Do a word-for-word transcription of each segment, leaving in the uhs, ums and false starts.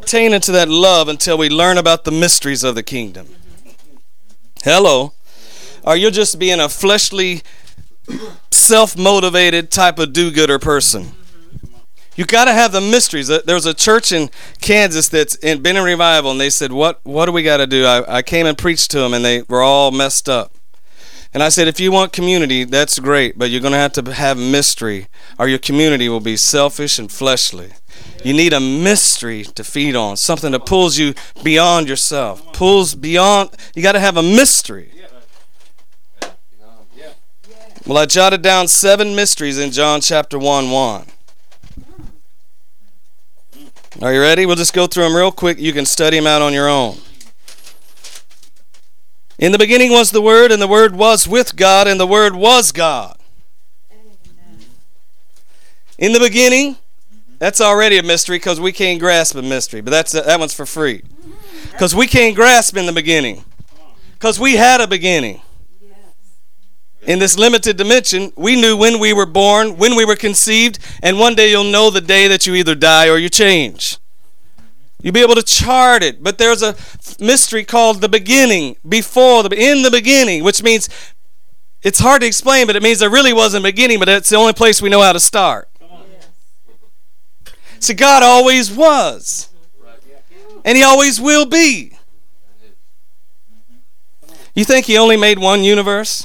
attain into that love until we learn about the mysteries of the kingdom. Hello. Or you'll just be in a fleshly, self-motivated type of do-gooder person. You got to have the mysteries. There was a church in Kansas that's in, been in revival, and they said, what what do we got to do? I, I came and preached to them, and they were all messed up. And I said, if you want community, that's great, but you're going to have to have mystery, or your community will be selfish and fleshly. You need a mystery to feed on, something that pulls you beyond yourself, pulls beyond. You got to have a mystery. Well, I jotted down seven mysteries in John chapter one, one. Are you ready? We'll just go through them real quick. You can study them out on your own. In the beginning was the Word, and the Word was with God, and the Word was God. Amen. In the beginning, that's already a mystery because we can't grasp a mystery, but that's that one's for free. Because we can't grasp in the beginning. Because we had a beginning. In this limited dimension, we knew when we were born, when we were conceived, and one day you'll know the day that you either die or you change. You'll be able to chart it, but there's a mystery called the beginning, before, the in the beginning, which means it's hard to explain, but it means there really wasn't a beginning, but it's the only place we know how to start. See, God always was, and He always will be. You think He only made one universe?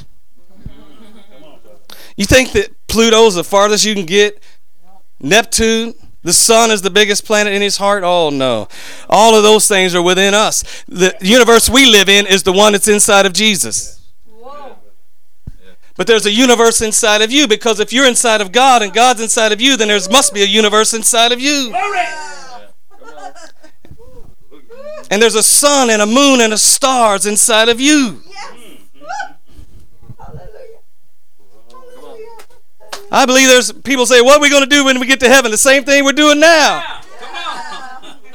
You think that Pluto's the farthest you can get? Neptune? The sun is the biggest planet in His heart? Oh, no. All of those things are within us. The universe we live in is the one that's inside of Jesus. Whoa. But there's a universe inside of you, because if you're inside of God and God's inside of you, then there must be a universe inside of you. And there's a sun and a moon and a stars inside of you. I believe there's people say, what are we going to do when we get to heaven? The same thing we're doing now. Yeah, come on.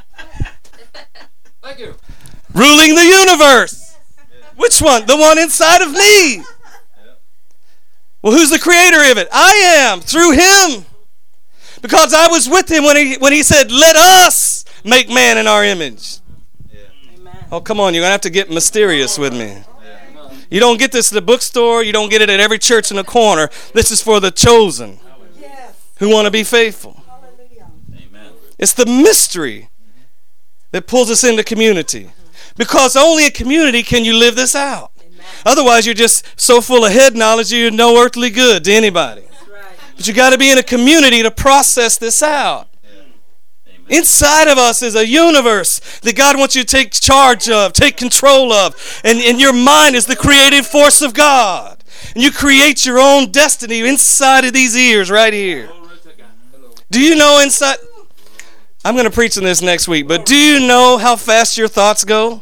Thank you. Ruling the universe. Which one? The one inside of me. Well, who's the creator of it? I am, through Him. Because I was with Him when He when He said, let us make man in our image. Yeah. Oh, come on, you're going to have to get mysterious with me. You don't get this at the bookstore. You don't get it at every church in the corner. This is for the chosen who want to be faithful. Amen. It's the mystery that pulls us into community. Because only in community can you live this out. Amen. Otherwise, you're just so full of head knowledge you're no earthly good to anybody. Right. But you got to be in a community to process this out. Inside of us is a universe that God wants you to take charge of, take control of. And, and your mind is the creative force of God. And you create your own destiny inside of these ears right here. Do you know inside... I'm going to preach on this next week, but do you know how fast your thoughts go?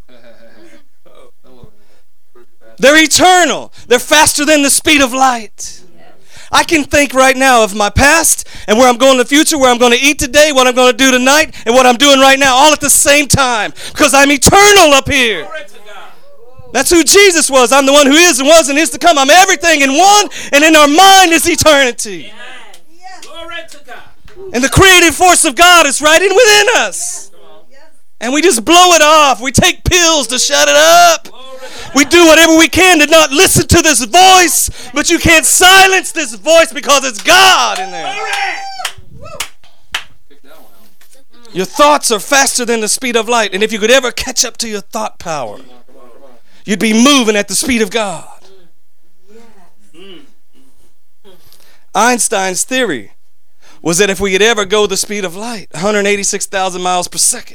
They're eternal. They're faster than the speed of light. I can think right now of my past and where I'm going in the future, where I'm going to eat today, what I'm going to do tonight, and what I'm doing right now, all at the same time, because I'm eternal up here. That's who Jesus was. I'm the one who is and was and is to come. I'm everything in one, and in our mind is eternity. And the creative force of God is right in within us. And we just blow it off. We take pills to shut it up. We do whatever we can to not listen to this voice, but you can't silence this voice because it's God in there. Your thoughts are faster than the speed of light, and if you could ever catch up to your thought power, you'd be moving at the speed of God. Einstein's theory was that if we could ever go the speed of light, one hundred eighty-six thousand miles per second,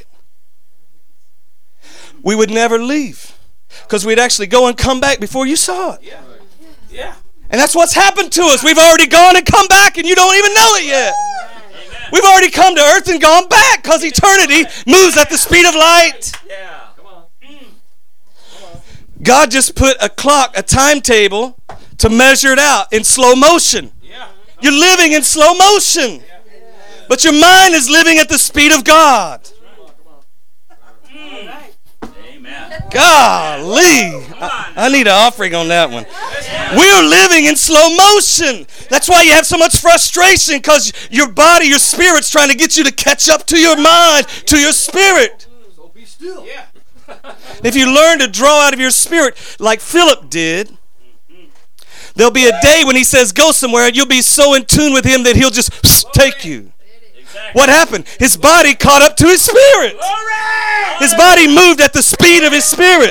we would never leave. Because we'd actually go and come back before you saw it. Yeah. Yeah. And that's what's happened to us. We've already gone and come back, and you don't even know it yet. Amen. We've already come to earth and gone back, because eternity moves at the speed of light. Yeah. Come on. Come on. God just put a clock, a timetable, to measure it out in slow motion. Yeah. You're living in slow motion. Yeah. But your mind is living at the speed of God. Amen. Golly. I, I need an offering on that one. We're living in slow motion. That's why you have so much frustration, because your body, your spirit's trying to get you to catch up to your mind, to your spirit. So be still. Yeah. If you learn to draw out of your spirit like Philip did, there'll be a day when he says go somewhere and you'll be so in tune with him that he'll just take you. What happened? His body caught up to his spirit. His body moved at the speed of his spirit.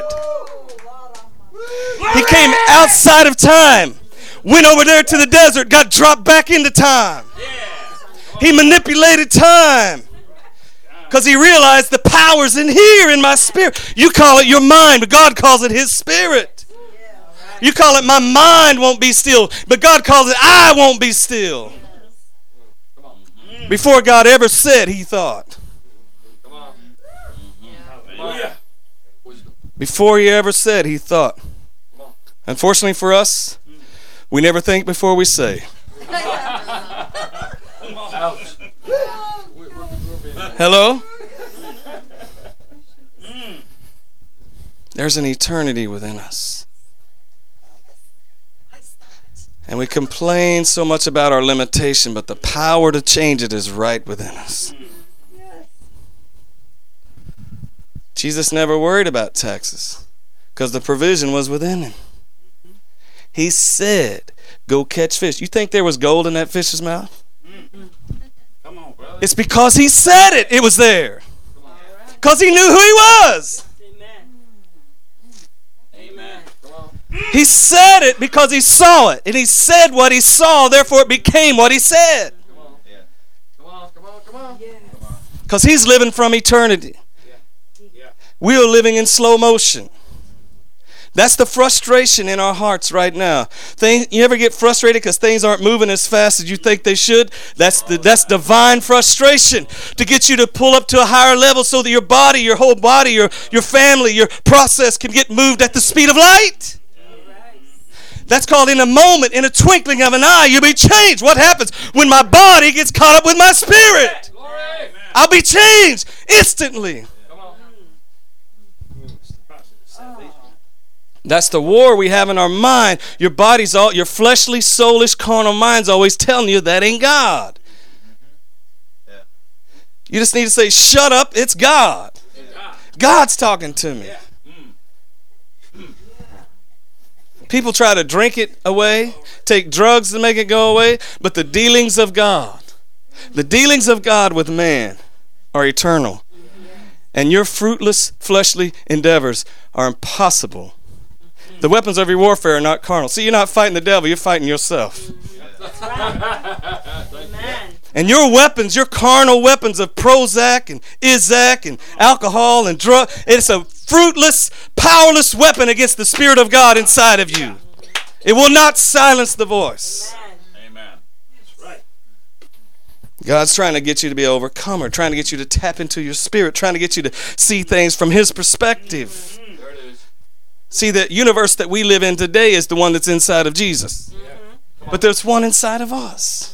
He came outside of time, went over there to the desert, got dropped back into time. He manipulated time because he realized the power's in here in my spirit. You call it your mind, but God calls it his spirit. You call it my mind won't be still, but God calls it I won't be still. Before God ever said, he thought. Before he ever said, he thought. Unfortunately for us, we never think before we say. Hello? There's an eternity within us. And we complain so much about our limitation, but the power to change it is right within us. Jesus never worried about taxes because the provision was within him. He said, go catch fish. You think there was gold in that fish's mouth? Come on, brother. It's because he said it. It was there. Because he knew who he was. He said it because he saw it. And he said what he saw, therefore it became what he said. Come on, yeah. Come on, come on, come on. Because he's living from eternity. Yeah. Yeah. We are living in slow motion. That's the frustration in our hearts right now. Things, you ever get frustrated because things aren't moving as fast as you think they should? That's the that's divine frustration to get you to pull up to a higher level so that your body, your whole body, your, your family, your process can get moved at the speed of light. That's called in a moment, in a twinkling of an eye, you'll be changed. What happens when my body gets caught up with my spirit? I'll be changed instantly. That's the war we have in our mind. Your body's all, your fleshly, soulish, carnal mind's always telling you that ain't God. You just need to say, shut up, it's God. God's talking to me. People try to drink it away, take drugs to make it go away, but the dealings of God, the dealings of God with man are eternal. And your fruitless fleshly endeavors are impossible. The weapons of your warfare are not carnal. See, you're not fighting the devil, you're fighting yourself. Amen. And your weapons, your carnal weapons of Prozac and Izac and alcohol and drug, it's a fruitless, powerless weapon against the Spirit of God inside of you. It will not silence the voice. Amen. That's right. God's trying to get you to be an overcomer, trying to get you to tap into your spirit, trying to get you to see things from his perspective. There it is. See, the universe that we live in today is the one that's inside of Jesus. But there's one inside of us.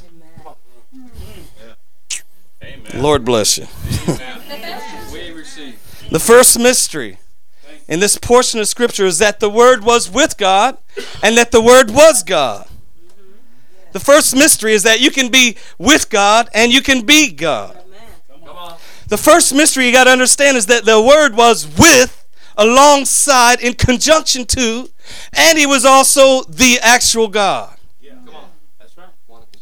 Amen. Lord bless you. Amen. We receive. The first mystery in this portion of Scripture is that the Word was with God and that the Word was God. The first mystery is that you can be with God and you can be God. Come on. The first mystery you got to understand is that the Word was with, alongside, in conjunction to, and he was also the actual God. Yeah. Come on. That's right.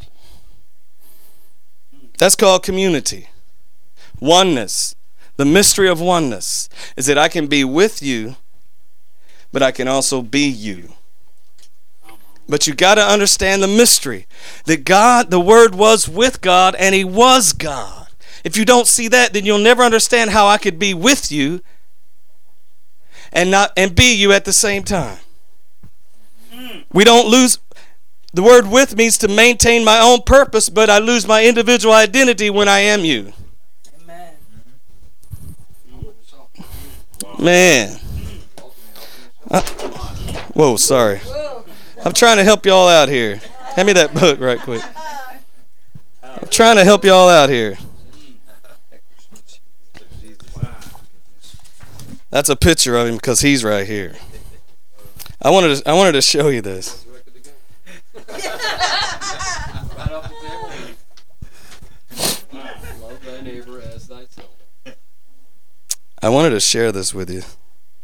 That's called community. Oneness. The mystery of oneness is that I can be with you, but I can also be you. But you got to understand the mystery that God, the Word was with God and he was God. If you don't see that, then you'll never understand how I could be with you and not and be you at the same time. We don't lose. The word with means to maintain my own purpose, but I lose my individual identity when I am you. Amen. Man. Uh, whoa, sorry. I'm trying to help y'all out here. Hand me that book right quick. I'm trying to help y'all out here. That's a picture of him because he's right here. I wanted to, I wanted to show you this. Right off the table. Love thy neighbor as thyself. I wanted to share this with you.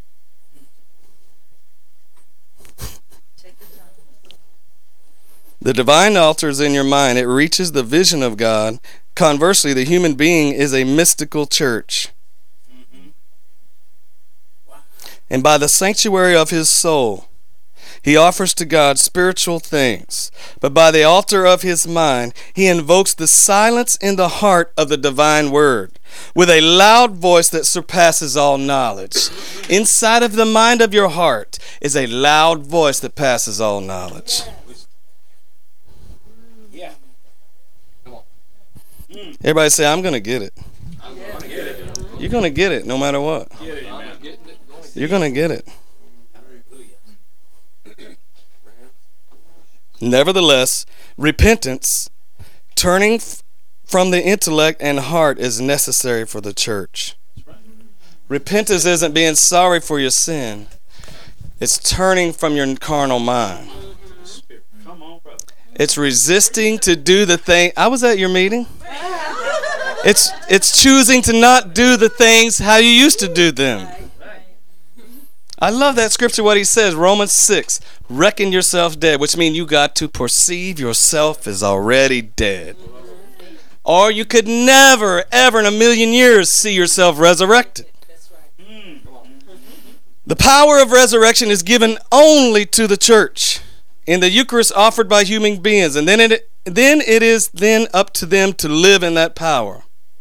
The divine altar is in your mind. It reaches the vision of God. Conversely, the human being is a mystical church. Mm-hmm. Wow. And by the sanctuary of his soul, he offers to God spiritual things. But by the altar of his mind, he invokes the silence in the heart of the divine word with a loud voice that surpasses all knowledge. Inside of the mind of your heart is a loud voice that passes all knowledge. Yeah. Come on. Mm. Everybody say, I'm going to get it. I'm going to get it. You're going to get it no matter what. Get it, man. You're going to get it. Nevertheless, repentance, turning f- from the intellect and heart, is necessary for the church. Repentance isn't being sorry for your sin. It's turning from your carnal mind. Come on, brother. It's resisting to do the thing. I was at your meeting. It's it's choosing to not do the things how you used to do them. I love that scripture, what he says, Romans six, reckon yourself dead, which means you got to perceive yourself as already dead. Or you could never, ever in a million years see yourself resurrected. The power of resurrection is given only to the church in the Eucharist offered by human beings, and then it, then it is then up to them to live in that power.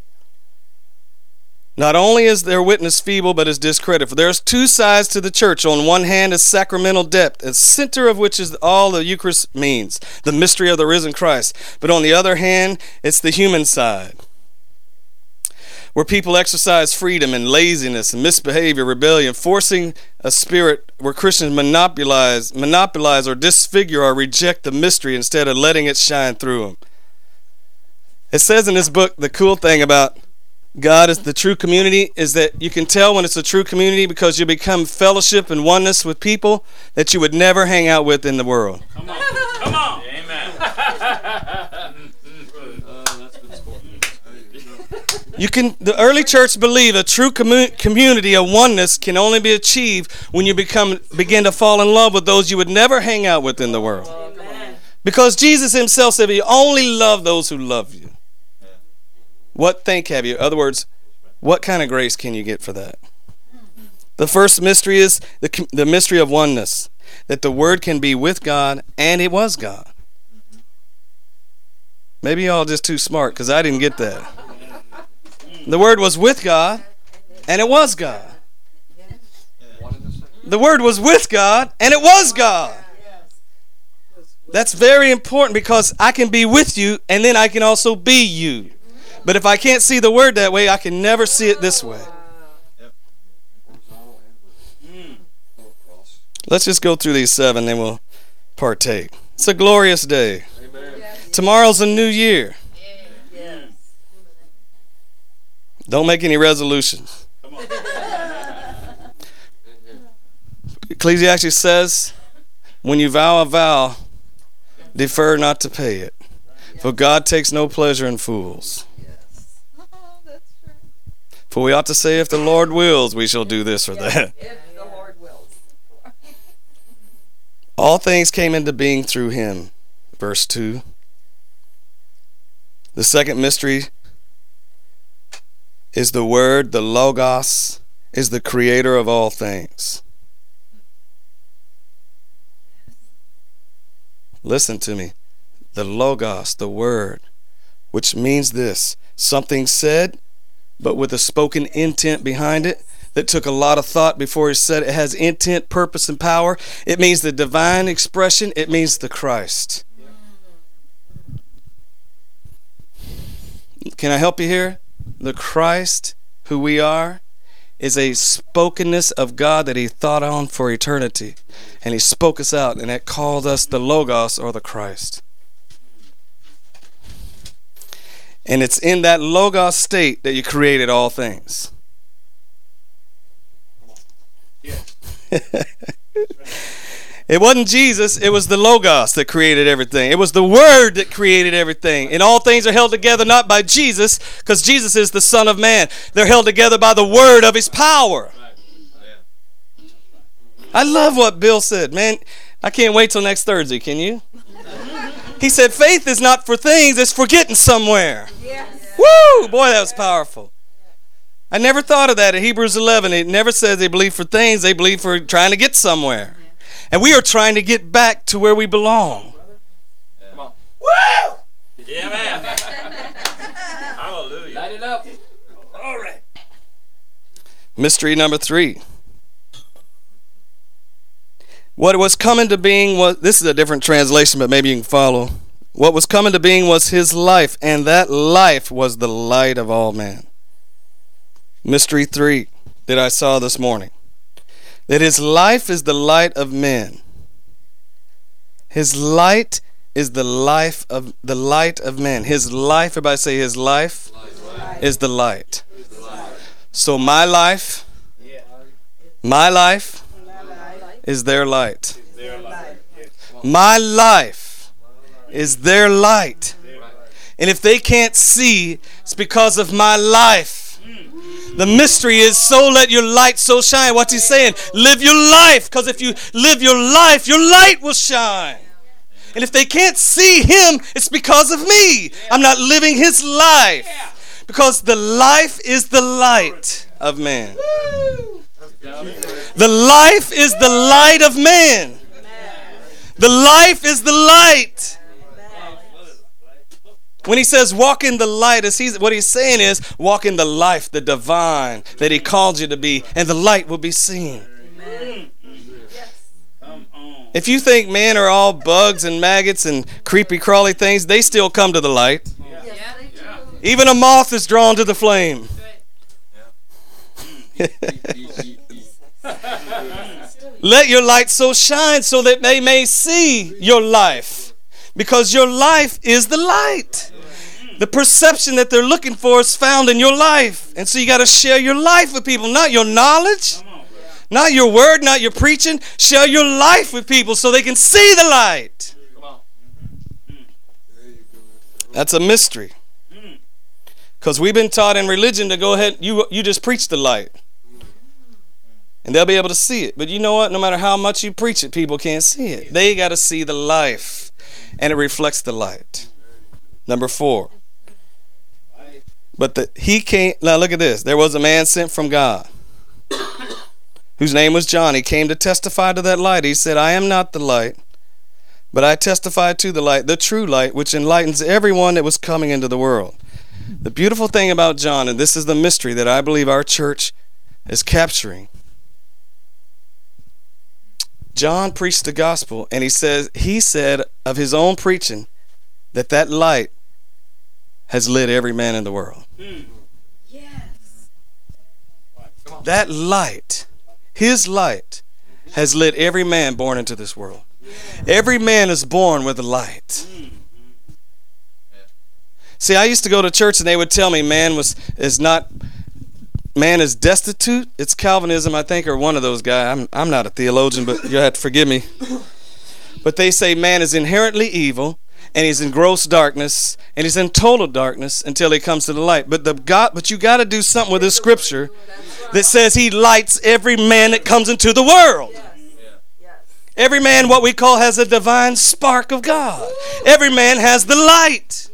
Not only is their witness feeble, but is discredited. For there's two sides to the church. On one hand is sacramental depth, the center of which is all the Eucharist means, the mystery of the risen Christ. But on the other hand, it's the human side, where people exercise freedom and laziness and misbehavior, rebellion, forcing a spirit where Christians monopolize, monopolize or disfigure or reject the mystery instead of letting it shine through them. It says in this book, the cool thing about God is the true community is that you can tell when it's a true community because you become fellowship and oneness with people that you would never hang out with in the world. Come on. Come on. Amen. uh, that's been You can. The early church believed a true commu- community of oneness can only be achieved when you become begin to fall in love with those you would never hang out with in the world. Because Jesus himself said, "You only love those who love you." What thank have you? In other words, what kind of grace can you get for that? The first mystery is the, the mystery of oneness, that the Word can be with God, and it was God. Maybe y'all just too smart because I didn't get that. The Word was with God, and it was God. The Word was with God, and it was God. That's very important because I can be with you, and then I can also be you. But if I can't see the Word that way, I can never see it this way. Let's just go through these seven, then we'll partake. It's a glorious day. Amen. Tomorrow's a new year. Yes. Don't make any resolutions. Come on. Ecclesiastes says, when you vow a vow, defer not to pay it. For God takes no pleasure in fools. For we ought to say, if the Lord wills, we shall do this or that. If the Lord wills. All things came into being through him. Verse two. The second mystery is the Word, the Logos, is the creator of all things. Listen to me. The Logos, the Word, which means this: something said, but with a spoken intent behind it that took a lot of thought before he said it. It has intent, purpose, and power. It means the divine expression. It means the Christ. Can I help you here? The Christ, who we are, is a spokenness of God that he thought on for eternity. And he spoke us out, and that called us the Logos, or the Christ. And it's in that Logos state that you created all things. It wasn't Jesus, it was the Logos that created everything. It was the Word that created everything. And all things are held together not by Jesus, because Jesus is the Son of Man. They're held together by the Word of His power. I love what Bill said. Man, I can't wait till next Thursday, can you? He said, faith is not for things, it's for getting somewhere. Woo! Boy, that was powerful. I never thought of that in Hebrews eleven. It never says they believe for things, they believe for trying to get somewhere. And we are trying to get back to where we belong. Come on. Woo! Yeah, man. Hallelujah. Light it up. All right. Mystery number three. What was coming to being was, this is a different translation, but maybe you can follow. What was coming to being was His life, and that life was the light of all men. Mystery three that I saw this morning. That His life is the light of men. His light is the life of the light of men. His life, everybody say His life, life. is the light. The light. So my life, yeah. my life is their light. Their light. My life is their light. And if they can't see, it's because of my life. The mystery is, so let your light so shine. What's he saying? Live your life, because if you live your life, your light will shine. And if they can't see Him, it's because of me. I'm not living His life, because the life is the light of man. The life is the light of man. The life is the light. When he says walk in the light, as he's, what he's saying is walk in the life, the divine that He called you to be, and the light will be seen. Amen. If you think men are all bugs and maggots and creepy crawly things, they still come to the light. Yeah. Even a moth is drawn to the flame. Let your light so shine so that they may see your life, because your life is the light. The perception that they're looking for is found in your life. And so you got to share your life with people, not your knowledge, not your word, not your preaching. Share your life with people so they can see the light. That's a mystery. Because we've been taught in religion to go ahead, you, you just preach the light. And they'll be able to see it. But you know what? No matter how much you preach it, people can't see it. They got to see the life. And it reflects the light. Number four. But the, he came, now look at this. There was a man sent from God, whose name was John. He came to testify to that light. He said, I am not the light, but I testify to the light, the true light, which enlightens everyone that was coming into the world. The beautiful thing about John, and this is the mystery that I believe our church is capturing. John preached the gospel, and he says he said of his own preaching that that light has lit every man in the world. Mm. Yes. That light, his light, has lit every man born into this world. Every man is born with a light. See, I used to go to church and they would tell me man was is not man is destitute. It's Calvinism, I think, or one of those guys. I'm I'm not a theologian, but you'll have to forgive me. But they say man is inherently evil, and he's in gross darkness, and he's in total darkness until he comes to the light. But the God, but you got to do something with this scripture that says He lights every man that comes into the world. Every man, what we call, has a divine spark of God. Every man has the light.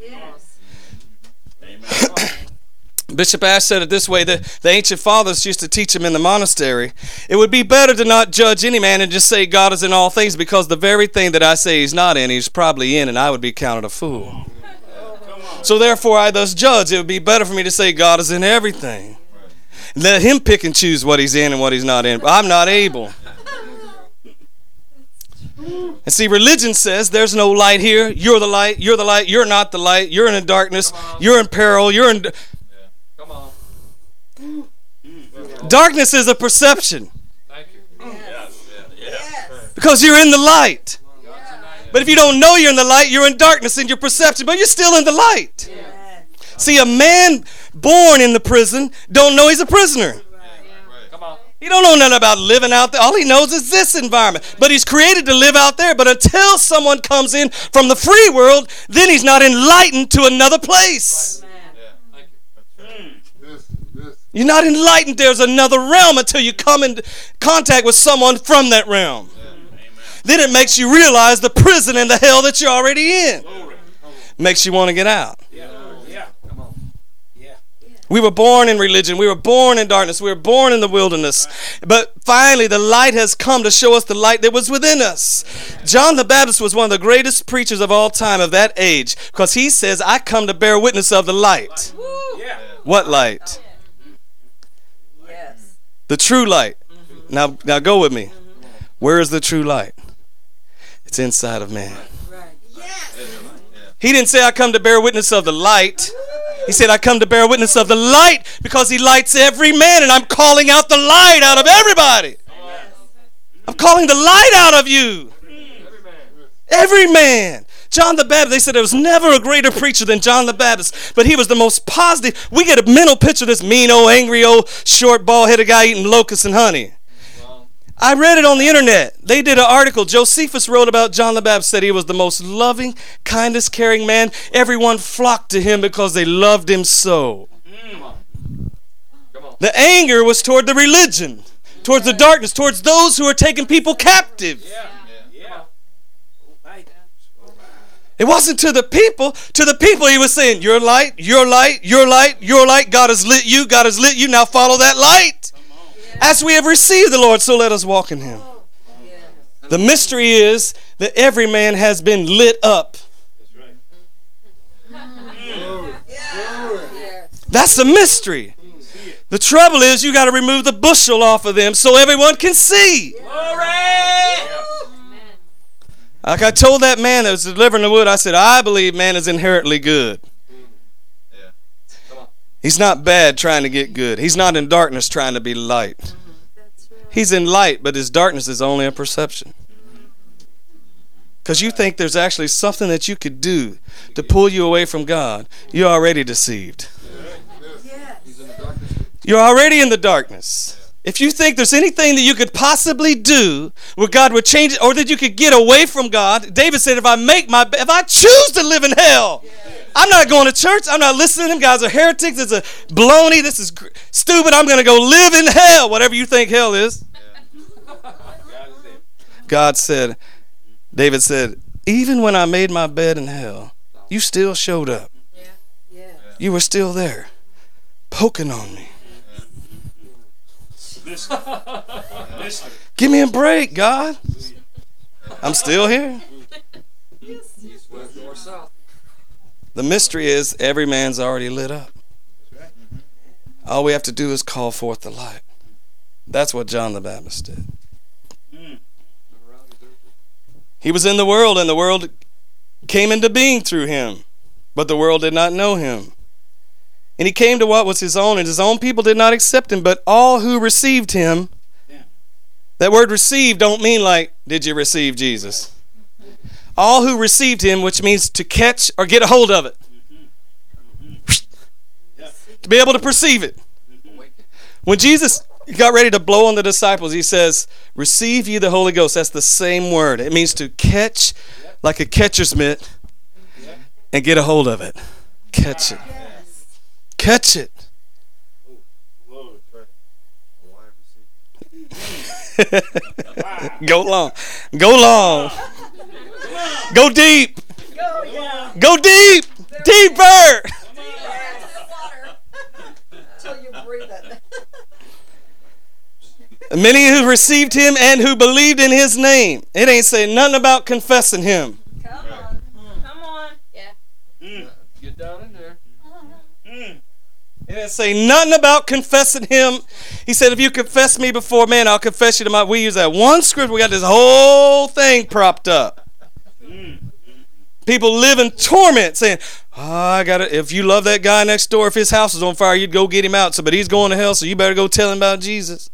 Bishop Ash said it this way, that the ancient fathers used to teach him in the monastery. It would be better to not judge any man and just say God is in all things, because the very thing that I say He's not in, He's probably in, and I would be counted a fool. So therefore I thus judge. It would be better for me to say God is in everything. Let Him pick and choose what He's in and what He's not in. I'm not able. And see, religion says there's no light here. You're the light. You're the light. You're not the light. You're in the darkness. You're in peril. You're in... Darkness is a perception. Thank you. Yes. Yes. Because you're in the light. But if you don't know you're in the light, you're in darkness in your perception, but you're still in the light. See, a man born in the prison don't know he's a prisoner. He don't know nothing about living out there. All he knows is this environment. But he's created to live out there. But until someone comes in from the free world, then he's not enlightened to another place. You're not enlightened. There's another realm until you come in contact with someone from that realm. Then it makes you realize the prison and the hell that you're already in. Makes you want to get out. We were born in religion. We were born in darkness. We were born in the wilderness. But finally, the light has come to show us the light that was within us. John the Baptist was one of the greatest preachers of all time of that age, because he says, I come to bear witness of the light. What light? Yes. The true light. Now, now go with me. Where is the true light? It's inside of man. He didn't say, I come to bear witness of the light. He said, I come to bear witness of the light, because he lights every man, and I'm calling out the light out of everybody. I'm calling the light out of you. Every man. John the Baptist, they said there was never a greater preacher than John the Baptist, but he was the most positive. We get a mental picture of this mean old, angry old, short, bald-headed guy eating locusts and honey. I read it on the internet. They did an article. Josephus wrote about John the Baptist, said he was the most loving, kindest, caring man. Everyone flocked to him because they loved him so. Come on. Come on. The anger was toward the religion, towards the darkness, towards those who are taking people captive. Yeah. Yeah. It wasn't to the people. To the people he was saying, your light, your light, your light, your light. God has lit you. God has lit you. Now follow that light. As we have received the Lord, so let us walk in him. The mystery is that every man has been lit up. That's the mystery. The trouble is you got to remove the bushel off of them so everyone can see. Like I told that man that was delivering the wood, I said, I believe man is inherently good. He's not bad trying to get good. He's not in darkness trying to be light. He's in light, but his darkness is only a perception. Because you think there's actually something that you could do to pull you away from God. You're already deceived. You're already in the darkness. If you think there's anything that you could possibly do where God would change it, or that you could get away from God, David said, if I make my, if I choose to live in hell, I'm not going to church. I'm not listening to them guys are heretics. It's a baloney. This is stupid. I'm going to go live in hell, whatever you think hell is. God said, David said, even when I made my bed in hell, you still showed up. You were still there, poking on me. Give me a break, God. I'm still here. The mystery is every man's already lit up. All we have to do is call forth the light. That's what John the Baptist did. He was in the world, and the world came into being through him, but the world did not know him. And he came to what was his own, and his own people did not accept him, but all who received him. That word receive don't mean like, did you receive Jesus? All who received him, which means to catch or get a hold of it. To be able to perceive it. When Jesus got ready to blow on the disciples, he says, receive ye the Holy Ghost. That's the same word. It means to catch like a catcher's mitt and get a hold of it. Catch it. Catch it. Go long. Go long. Go deep. Go deep. Deeper. Many who received him and who believed in his name. It ain't saying nothing about confessing him. Come on. Come on. Yeah. Mm. Get down in there. Mm. It didn't say nothing about confessing him. He said, if you confess me before men, I'll confess you to my... We use that one scripture. We got this whole thing propped up. Mm. People live in torment saying, oh, I got to... If you love that guy next door, if his house is on fire, you'd go get him out. So, but he's going to hell, so you better go tell him about Jesus.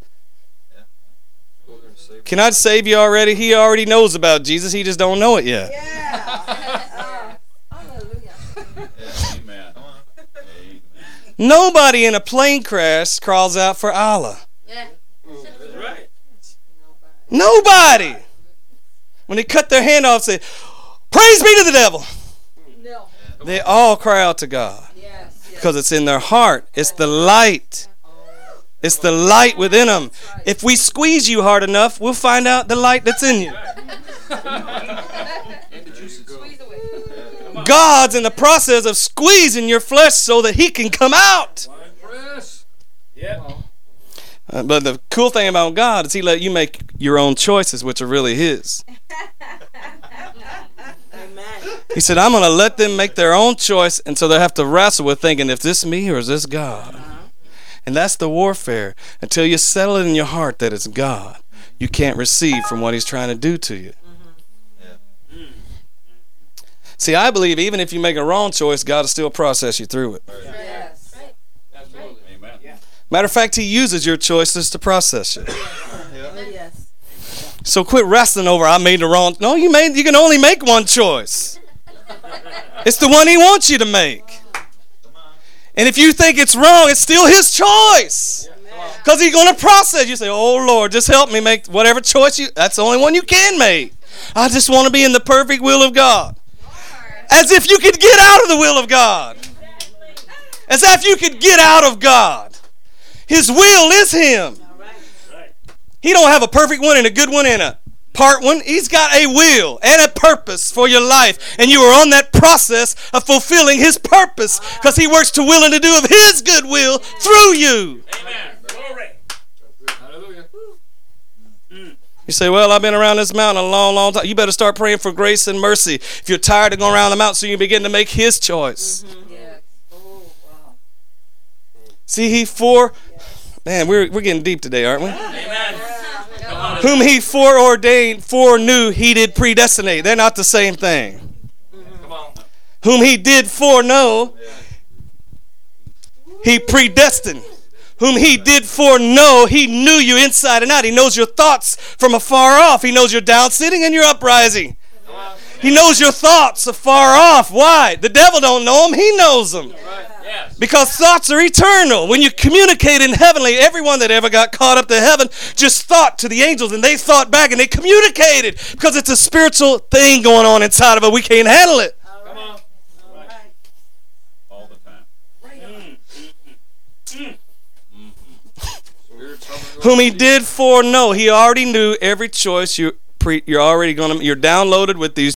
Can I save you already? He already knows about Jesus. He just don't know it yet. Yeah. uh, hallelujah. Amen. Nobody in a plane crash crawls out for Allah. Yeah. Nobody. When they cut their hand off, say, praise be to the devil. No. They all cry out to God. Yes. Because it's in their heart. It's the light. It's the light within them. If we squeeze you hard enough, we'll find out the light that's in you. God's in the process of squeezing your flesh so that he can come out. Uh, but the cool thing about God is he let you make your own choices, which are really his. He said, I'm going to let them make their own choice, and so they have to wrestle with thinking, if this me or is this God? And that's the warfare. Until you settle it in your heart that it's God, you can't receive from what he's trying to do to you. See, I believe even if you make a wrong choice, God will still process you through it. Yes. Matter of fact, he uses your choices to process you. Yes. So quit wrestling over, I made the wrong. No, you made. You can only make one choice. It's the one he wants you to make. And if you think it's wrong, it's still his choice. Because he's going to process. You say, oh, Lord, just help me make whatever choice you. That's the only one you can make. I just want to be in the perfect will of God. As if you could get out of the will of God. As if you could get out of God. His will is him. He don't have a perfect one and a good one and a part one. He's got a will and a purpose for your life. And you are on that process of fulfilling his purpose because he works to will and to do of his good will through you. Amen. Glory. Hallelujah. You say, well, I've been around this mountain a long, long time. You better start praying for grace and mercy. If you're tired of going around the mountain, so you begin to make his choice. Mm-hmm. Yes. Oh, wow. See, he for... Man, we're, we're getting deep today, aren't we? Amen. Whom he foreordained, foreknew, he did predestinate. They're not the same thing. Come on. Whom he did foreknow, he predestined. Whom he did foreknow, he knew you inside and out. He knows your thoughts from afar off. He knows your down sitting and your uprising. He knows your thoughts afar off. Why? The devil don't know them. He knows them. Yes. Because thoughts are eternal. When you communicate in heavenly, everyone that ever got caught up to heaven just thought to the angels, and they thought back and they communicated because it's a spiritual thing going on inside of it. We can't handle it. Come on. All right. All the time. Whom he did foreknow, he already knew every choice you pre, you're already gonna. You're downloaded with these